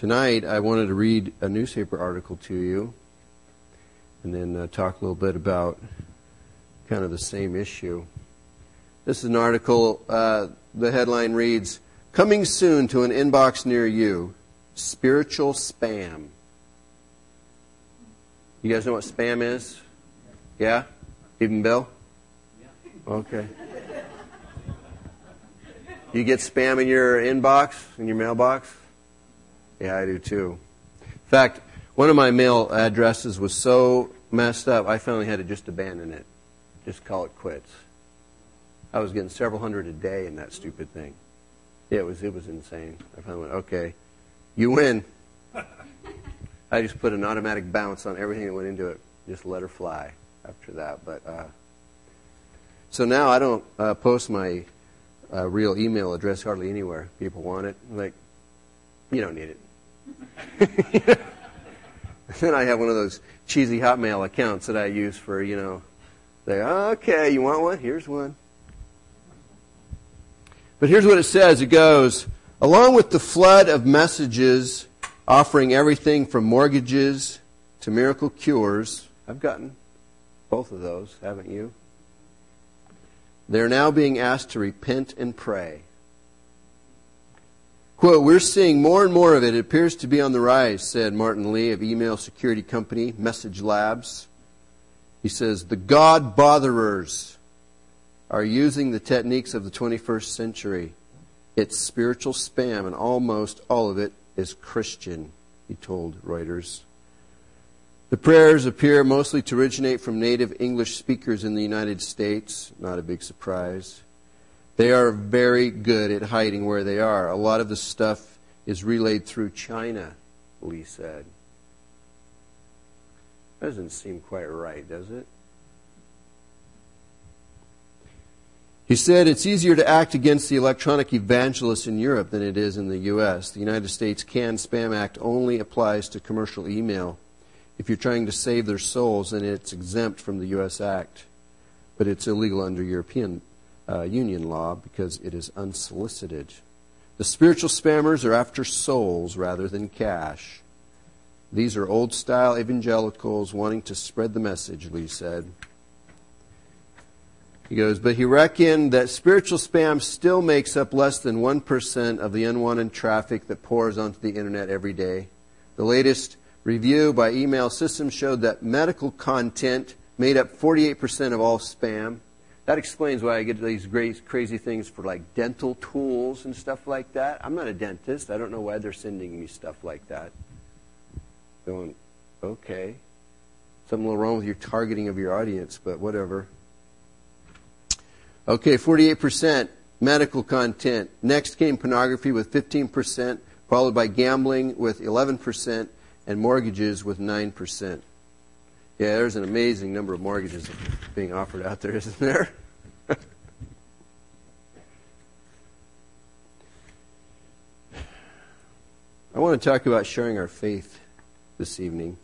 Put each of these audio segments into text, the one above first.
Tonight, I wanted to read a newspaper article to you and then talk a little bit about kind of the same issue. This is an article, the headline reads, "Coming soon to an inbox near you, spiritual spam." You guys know what spam is? Yeah? Even Bill? Okay. You get spam in your inbox, in your mailbox? Yeah, I do too. In fact, one of my mail addresses was so messed up, I finally had to just abandon it. Just call it quits. I was getting several hundred a day in that stupid thing. It was insane. I finally went, okay, you win. I just put an automatic bounce on everything that went into it. Just let her fly after that. But so now I don't post my real email address hardly anywhere. People want it. I'm like, you don't need it. Then I have one of those cheesy Hotmail accounts that I use for, okay, you want one? Here's one. But here's what it says. It goes, along with the flood of messages offering everything from mortgages to miracle cures. I've gotten both of those, haven't you? They're now being asked to repent and pray. Quote, "We're seeing more and more of it. It appears to be on the rise," said Martin Lee of email security company Message Labs. He says, "The God botherers are using the techniques of the 21st century. It's spiritual spam, and almost all of it is Christian," he told Reuters. The prayers appear mostly to originate from native English speakers in the United States. Not a big surprise. They are very good at hiding where they are. A lot of the stuff is relayed through China, Lee said. Doesn't seem quite right, does it? He said it's easier to act against the electronic evangelists in Europe than it is in the U.S. The United States Can-Spam Act only applies to commercial email. If you're trying to save their souls, then it's exempt from the U.S. Act. But it's illegal under European Union law because it is unsolicited. The spiritual spammers are after souls rather than cash. These are old-style evangelicals wanting to spread the message, Lee said. He goes, but he reckoned that spiritual spam still makes up less than 1% of the unwanted traffic that pours onto the internet every day. The latest review by Email Systems showed that medical content made up 48% of all spam. That explains why I get these great, crazy things for like dental tools and stuff like that. I'm not a dentist. I don't know why they're sending me stuff like that. Going, okay. Something a little wrong with your targeting of your audience, but whatever. Okay, 48% medical content. Next came pornography with 15%, followed by gambling with 11%, and mortgages with 9%. Yeah, there's an amazing number of mortgages being offered out there, isn't there? I want to talk about sharing our faith this evening.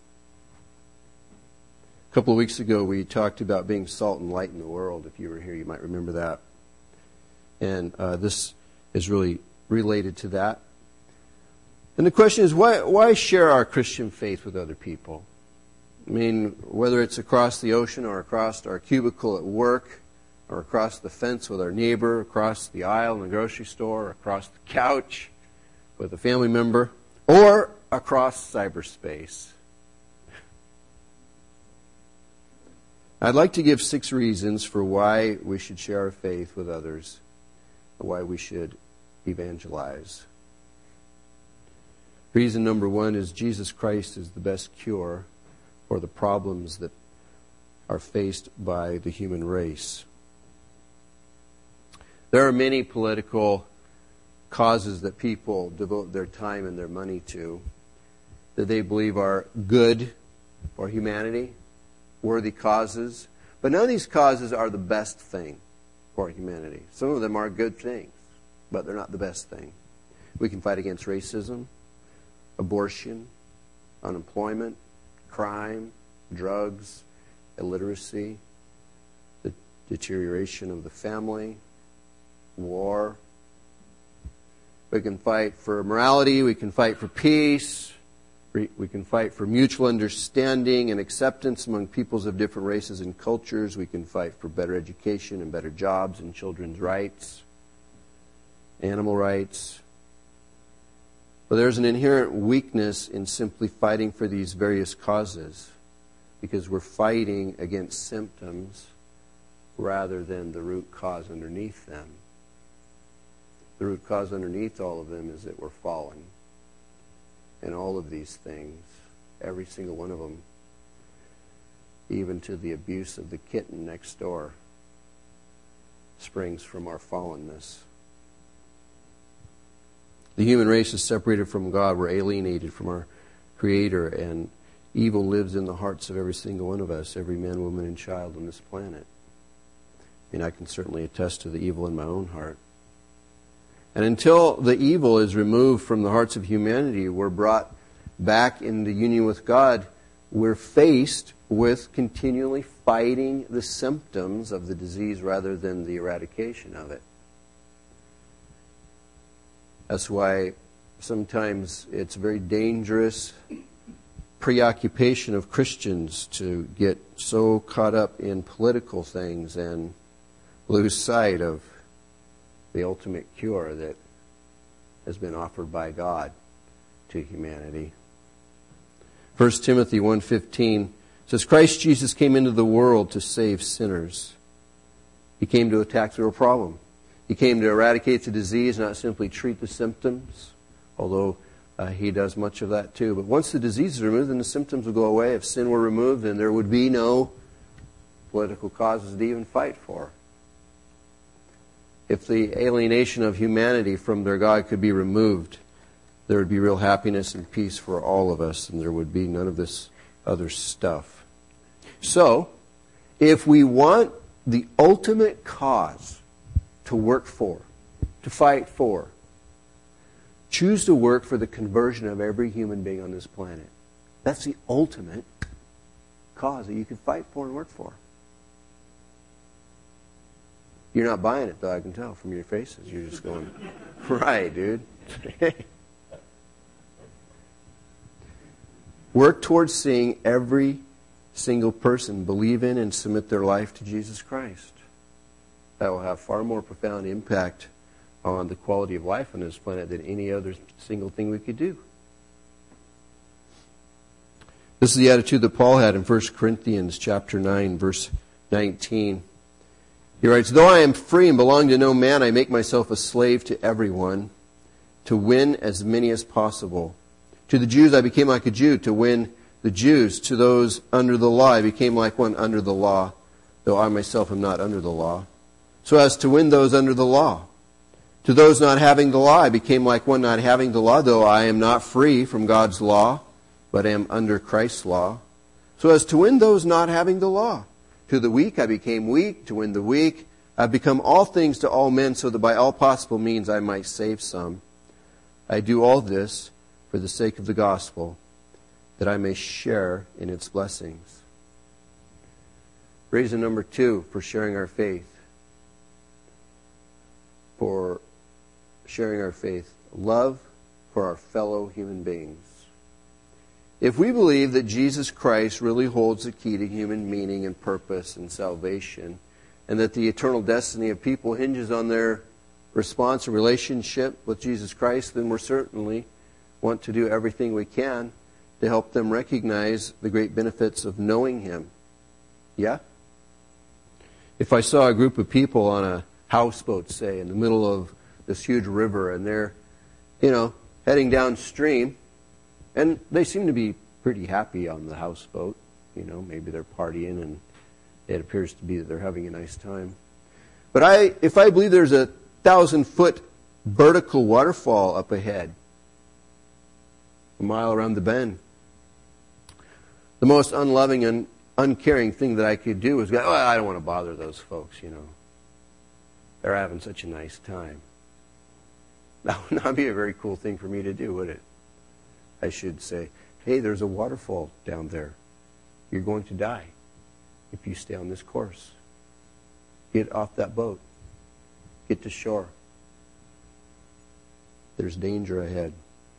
A couple of weeks ago, we talked about being salt and light in the world. If you were here, you might remember that. And this is really related to that. And the question is, why share our Christian faith with other people? I mean, whether it's across the ocean or across our cubicle at work or across the fence with our neighbor, across the aisle in the grocery store, or across the couch with a family member, or across cyberspace. I'd like to give 6 reasons for why we should share our faith with others, and why we should evangelize. Reason number 1 is Jesus Christ is the best cure for the problems that are faced by the human race. There are many political causes that people devote their time and their money to that they believe are good for humanity, worthy causes. But none of these causes are the best thing for humanity. Some of them are good things, but they're not the best thing. We can fight against racism, abortion, unemployment, crime, drugs, illiteracy, the deterioration of the family, war. We can fight for morality. We can fight for peace. We can fight for mutual understanding and acceptance among peoples of different races and cultures. We can fight for better education and better jobs and children's rights, animal rights. But there's an inherent weakness in simply fighting for these various causes, because we're fighting against symptoms rather than the root cause underneath them. The root cause underneath all of them is that we're fallen. And all of these things, every single one of them, even to the abuse of the kitten next door, springs from our fallenness. The human race is separated from God. We're alienated from our Creator, and evil lives in the hearts of every single one of us, every man, woman, and child on this planet. And I can certainly attest to the evil in my own heart. And until the evil is removed from the hearts of humanity, we're brought back into union with God, we're faced with continually fighting the symptoms of the disease rather than the eradication of it. That's why sometimes it's a very dangerous preoccupation of Christians to get so caught up in political things and lose sight of the ultimate cure that has been offered by God to humanity. 1 Timothy 1:15 says, Christ Jesus came into the world to save sinners. He came to attack the real problem. He came to eradicate the disease, not simply treat the symptoms, although He does much of that too. But once the disease is removed, then the symptoms will go away. If sin were removed, then there would be no political causes to even fight for. If the alienation of humanity from their God could be removed, there would be real happiness and peace for all of us, and there would be none of this other stuff. So, if we want the ultimate cause to work for, to fight for, choose to work for the conversion of every human being on this planet. That's the ultimate cause that you can fight for and work for. You're not buying it, though, I can tell from your faces. You're just going, right, dude. Work towards seeing every single person believe in and submit their life to Jesus Christ. That will have far more profound impact on the quality of life on this planet than any other single thing we could do. This is the attitude that Paul had in 1 Corinthians chapter 9, verse 19. He writes, though I am free and belong to no man, I make myself a slave to everyone to win as many as possible. To the Jews I became like a Jew to win the Jews. To those under the law I became like one under the law, though I myself am not under the law, so as to win those under the law. To those not having the law I became like one not having the law, though I am not free from God's law, but am under Christ's law, so as to win those not having the law. To the weak I became weak, to win the weak. I have become all things to all men, so that by all possible means I might save some. I do all this for the sake of the gospel, that I may share in its blessings. Reason number 2 for sharing our faith. For sharing our faith. Love for our fellow human beings. If we believe that Jesus Christ really holds the key to human meaning and purpose and salvation, and that the eternal destiny of people hinges on their response and relationship with Jesus Christ, then we're certainly want to do everything we can to help them recognize the great benefits of knowing Him. Yeah? If I saw a group of people on a houseboat, say, in the middle of this huge river, and they're, heading downstream, and they seem to be pretty happy on the houseboat. Maybe they're partying and it appears to be that they're having a nice time. But if I believe there's a 1,000-foot vertical waterfall up ahead, a mile around the bend, the most unloving and uncaring thing that I could do was go, I don't want to bother those folks, They're having such a nice time. That would not be a very cool thing for me to do, would it? I should say, hey, there's a waterfall down there. You're going to die if you stay on this course. Get off that boat. Get to shore. there's danger ahead.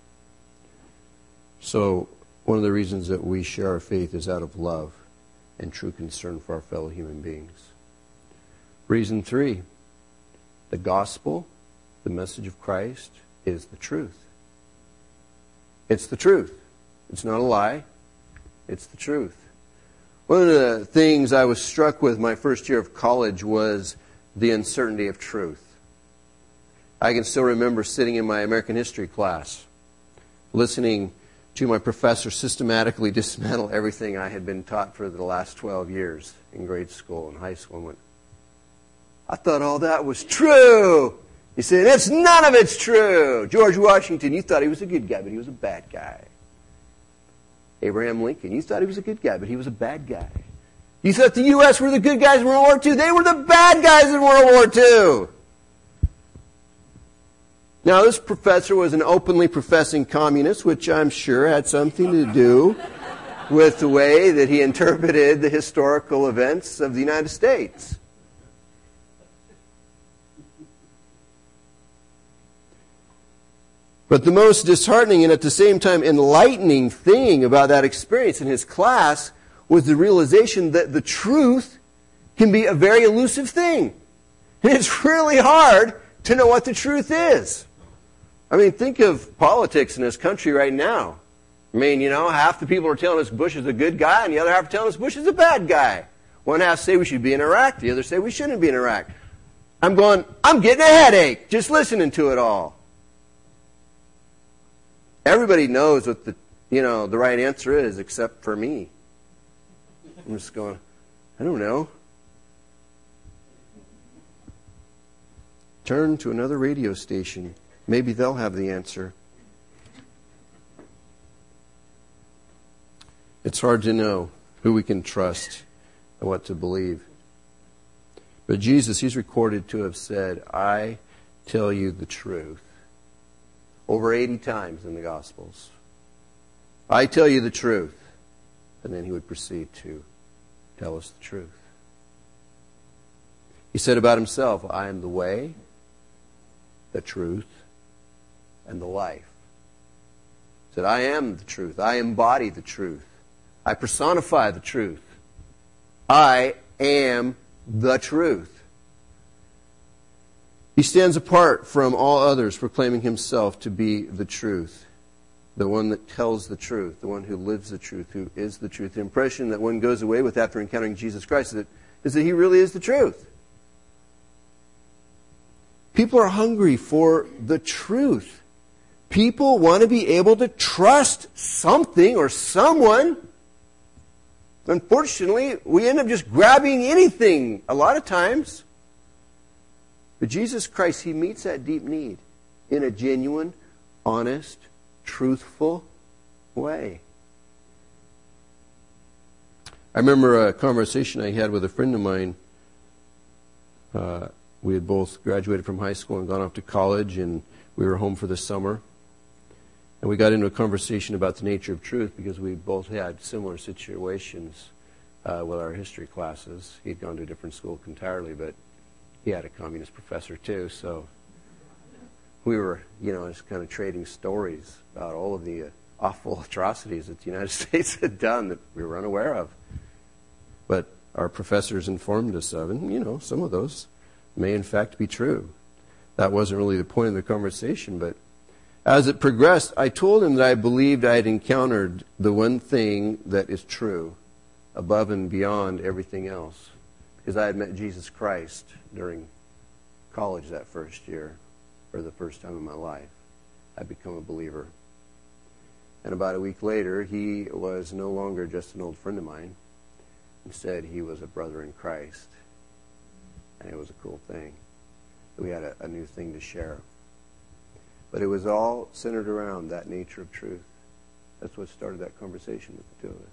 So, one of the reasons that we share our faith is out of love and true concern for our fellow human beings. Reason 3, the gospel, the message of Christ, is the truth. It's the truth. It's not a lie. It's the truth. One of the things I was struck with my first year of college was the uncertainty of truth. I can still remember sitting in my American history class, listening to my professor systematically dismantle everything I had been taught for the last 12 years in grade school and high school. And went, I thought all that was true. He said, none of it's true. George Washington, you thought he was a good guy, but he was a bad guy. Abraham Lincoln, you thought he was a good guy, but he was a bad guy. You thought the U.S. were the good guys in World War II. They were the bad guys in World War II. Now, this professor was an openly professing communist, which I'm sure had something to do with the way that he interpreted the historical events of the United States. But the most disheartening and at the same time enlightening thing about that experience in his class was the realization that the truth can be a very elusive thing. And it's really hard to know what the truth is. I mean, think of politics in this country right now. I mean, half the people are telling us Bush is a good guy, and the other half are telling us Bush is a bad guy. One half say we should be in Iraq, the other say we shouldn't be in Iraq. I'm getting a headache just listening to it all. Everybody knows what the right answer is, except for me. I'm just going, I don't know. Turn to another radio station. Maybe they'll have the answer. It's hard to know who we can trust and what to believe. But Jesus, he's recorded to have said, I tell you the truth. Over 80 times in the Gospels. I tell you the truth. And then he would proceed to tell us the truth. He said about himself, I am the way, the truth, and the life. He said, I am the truth. I embody the truth. I personify the truth. I am the truth. He stands apart from all others, proclaiming himself to be the truth, the one that tells the truth, the one who lives the truth, who is the truth. The impression that one goes away with after encountering Jesus Christ is that he really is the truth. People are hungry for the truth. People want to be able to trust something or someone. Unfortunately, we end up just grabbing anything a lot of times. But Jesus Christ, he meets that deep need in a genuine, honest, truthful way. I remember a conversation I had with a friend of mine. We had both graduated from high school and gone off to college, and we were home for the summer. And we got into a conversation about the nature of truth because we both had similar situations with our history classes. He'd gone to a different school entirely, but he had a communist professor too, so we were, just kind of trading stories about all of the awful atrocities that the United States had done that we were unaware of. But our professors informed us of, and, some of those may in fact be true. That wasn't really the point of the conversation, but as it progressed, I told him that I believed I had encountered the one thing that is true above and beyond everything else. Because I had met Jesus Christ during college that first year, for the first time in my life. I'd become a believer. And about a week later, he was no longer just an old friend of mine. Instead, he was a brother in Christ. And it was a cool thing. We had a new thing to share. But it was all centered around that nature of truth. That's what started that conversation with the two of us.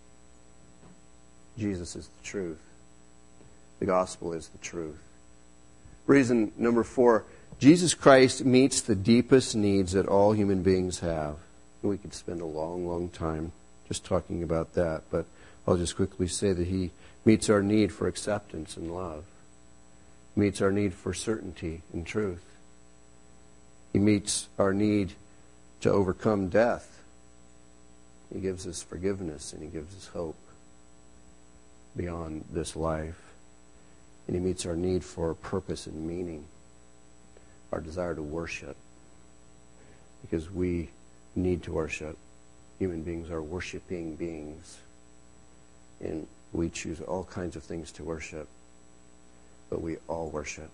Jesus is the truth. The gospel is the truth. Reason number 4, Jesus Christ meets the deepest needs that all human beings have. And we could spend a long, long time just talking about that, but I'll just quickly say that he meets our need for acceptance and love. Meets our need for certainty and truth. He meets our need to overcome death. He gives us forgiveness, and He gives us hope beyond this life. And He meets our need for purpose and meaning, our desire to worship, because we need to worship. Human beings are worshiping beings, and we choose all kinds of things to worship, but we all worship.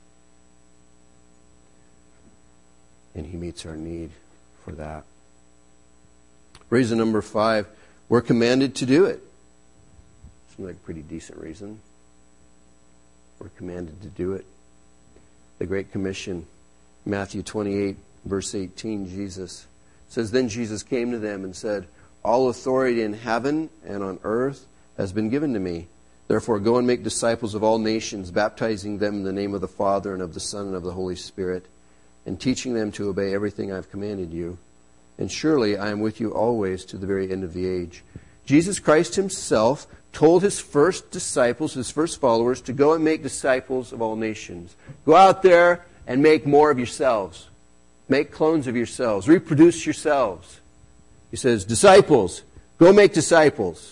And He meets our need for that. Reason number 5, we're commanded to do it. Seems like a pretty decent reason. We're commanded to do it. The Great Commission, Matthew 28, verse 18, Jesus says, "Then Jesus came to them and said, 'All authority in heaven and on earth has been given to me. Therefore go and make disciples of all nations, baptizing them in the name of the Father and of the Son and of the Holy Spirit, and teaching them to obey everything I've commanded you. And surely I am with you always to the very end of the age.'" Jesus Christ Himself told His first disciples, His first followers, to go and make disciples of all nations. Go out there and make more of yourselves. Make clones of yourselves. Reproduce yourselves. He says, disciples, go make disciples.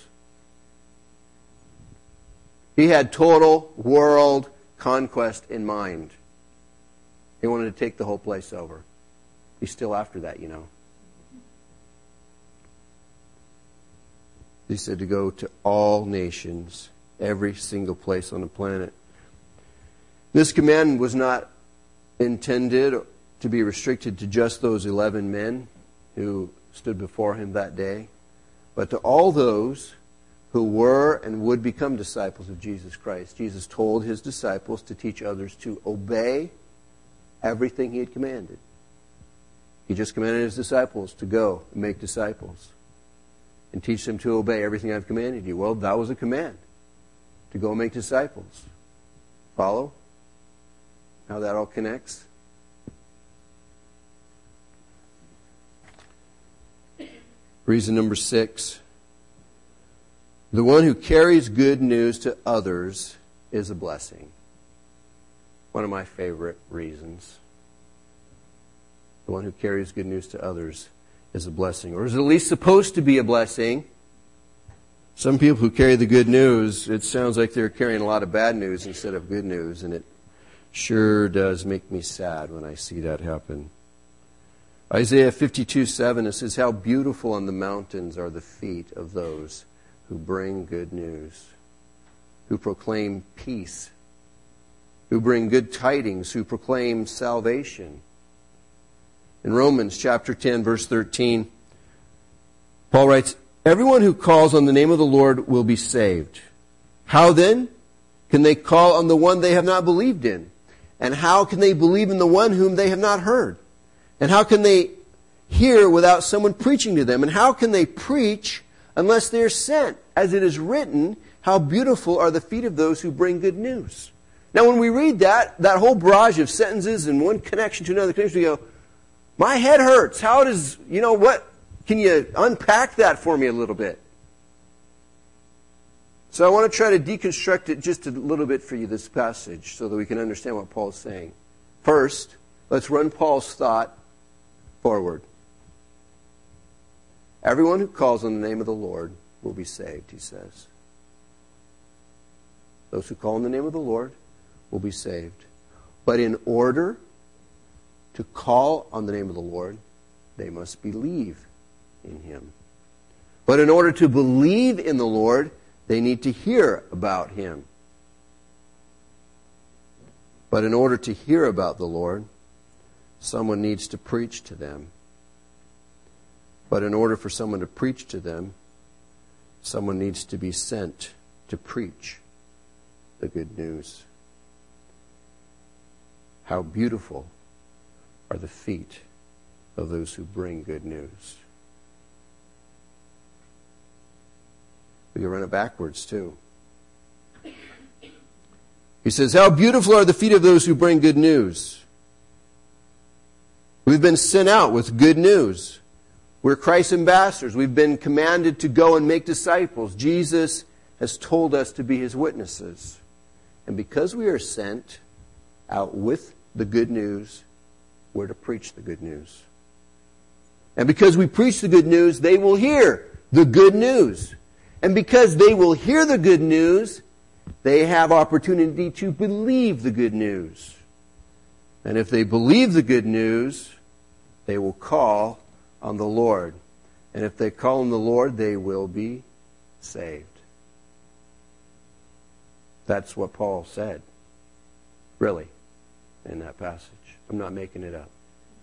He had total world conquest in mind. He wanted to take the whole place over. He's still after that, you know. He said to go to all nations, every single place on the planet. This command was not intended to be restricted to just those 11 men who stood before Him that day, but to all those who were and would become disciples of Jesus Christ. Jesus told His disciples to teach others to obey everything He had commanded. He just commanded His disciples to go and make disciples and teach them to obey everything I've commanded you. Well, that was a command, to go and make disciples. Follow how that all connects? Reason number 6. The one who carries good news to others is a blessing. One of my favorite reasons. The one who carries good news to others is a blessing, or is at least supposed to be a blessing. Some people who carry the good news, it sounds like they're carrying a lot of bad news instead of good news, and it sure does make me sad when I see that happen. Isaiah 52:7, it says, "How beautiful on the mountains are the feet of those who bring good news, who proclaim peace, who bring good tidings, who proclaim salvation." In Romans chapter 10, verse 13, Paul writes, "Everyone who calls on the name of the Lord will be saved. How then can they call on the one they have not believed in? And how can they believe in the one whom they have not heard? And how can they hear without someone preaching to them? And how can they preach unless they are sent? As it is written, how beautiful are the feet of those who bring good news." Now when we read that whole barrage of sentences and one connection to another connection, we go, my head hurts. How does, what? Can you unpack that for me a little bit? So I want to try to deconstruct it just a little bit for you, this passage, so that we can understand what Paul's saying. First, let's run Paul's thought forward. Everyone who calls on the name of the Lord will be saved, he says. Those who call on the name of the Lord will be saved. But in order to call on the name of the Lord, they must believe in Him. But in order to believe in the Lord, they need to hear about Him. But in order to hear about the Lord, someone needs to preach to them. But in order for someone to preach to them, someone needs to be sent to preach the good news. How beautiful are the feet of those who bring good news. We can run it backwards too. He says, how beautiful are the feet of those who bring good news. We've been sent out with good news. We're Christ's ambassadors. We've been commanded to go and make disciples. Jesus has told us to be His witnesses. And because we are sent out with the good news, we're to preach the good news. And because we preach the good news, they will hear the good news. And because they will hear the good news, they have opportunity to believe the good news. And if they believe the good news, they will call on the Lord. And if they call on the Lord, they will be saved. That's what Paul said, really, in that passage. I'm not making it up.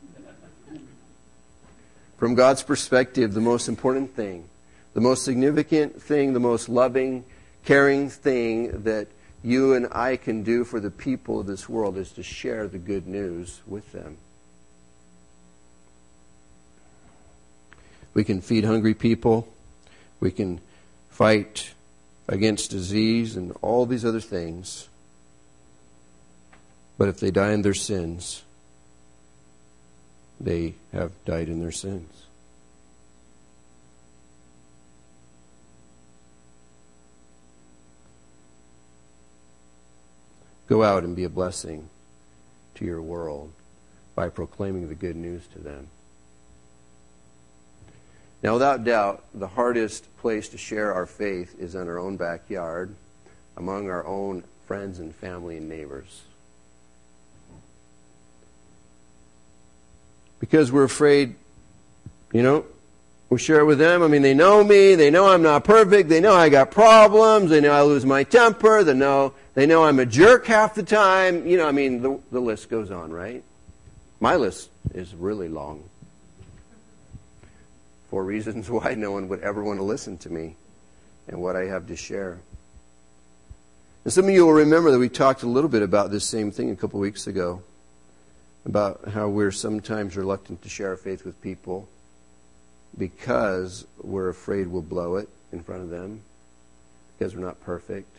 From God's perspective, the most important thing, the most significant thing, the most loving, caring thing that you and I can do for the people of this world is to share the good news with them. We can feed hungry people. We can fight against disease and all these other things. But if they die in their sins, they have died in their sins. Go out and be a blessing to your world by proclaiming the good news to them. Now, without doubt, the hardest place to share our faith is in our own backyard, among our own friends and family and neighbors. Because we're afraid, we share it with them. I mean, they know me. They know I'm not perfect. They know I got problems. They know I lose my temper. They know I'm a jerk half the time. The list goes on, right? My list is really long. For reasons why no one would ever want to listen to me and what I have to share. And some of you will remember that we talked a little bit about this same thing a couple weeks ago, about how we're sometimes reluctant to share our faith with people because we're afraid we'll blow it in front of them, because we're not perfect,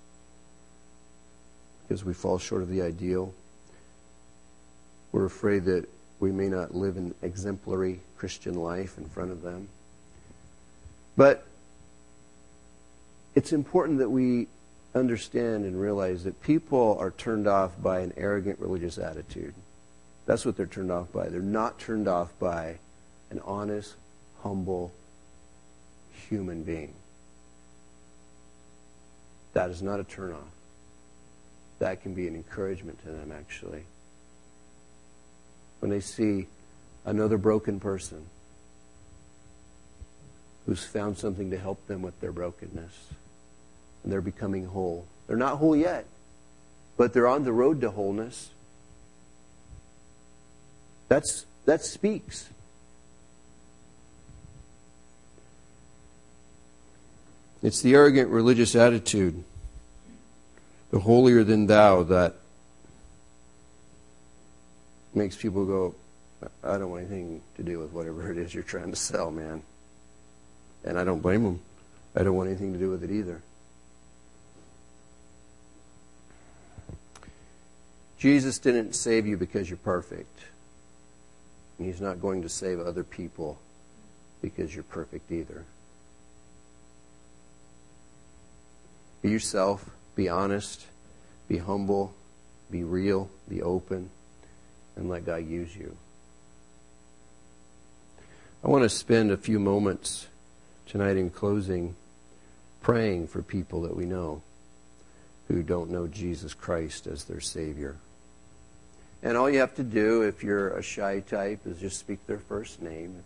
because we fall short of the ideal. We're afraid that we may not live an exemplary Christian life in front of them. But it's important that we understand and realize that people are turned off by an arrogant religious attitude. That's what they're turned off by. They're not turned off by an honest, humble human being. That is not a turn-off. That can be an encouragement to them, actually. When they see another broken person who's found something to help them with their brokenness, and they're becoming whole. They're not whole yet, but they're on the road to wholeness. That speaks. It's the arrogant religious attitude, the holier than thou, that makes people go, I don't want anything to do with whatever it is you're trying to sell, man. And I don't blame them. I don't want anything to do with it either. Jesus didn't save you because you're perfect. And He's not going to save other people because you're perfect either. Be yourself. Be honest. Be humble. Be real. Be open. And let God use you. I want to spend a few moments tonight in closing praying for people that we know who don't know Jesus Christ as their Savior. And all you have to do, if you're a shy type, is just speak their first name.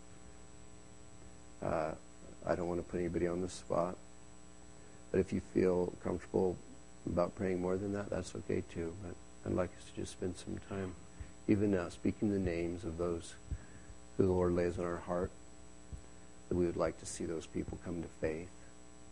I don't want to put anybody on the spot. But if you feel comfortable about praying more than that, that's okay too. But I'd like us to just spend some time, even now, speaking the names of those who the Lord lays on our heart, that we would like to see those people come to faith.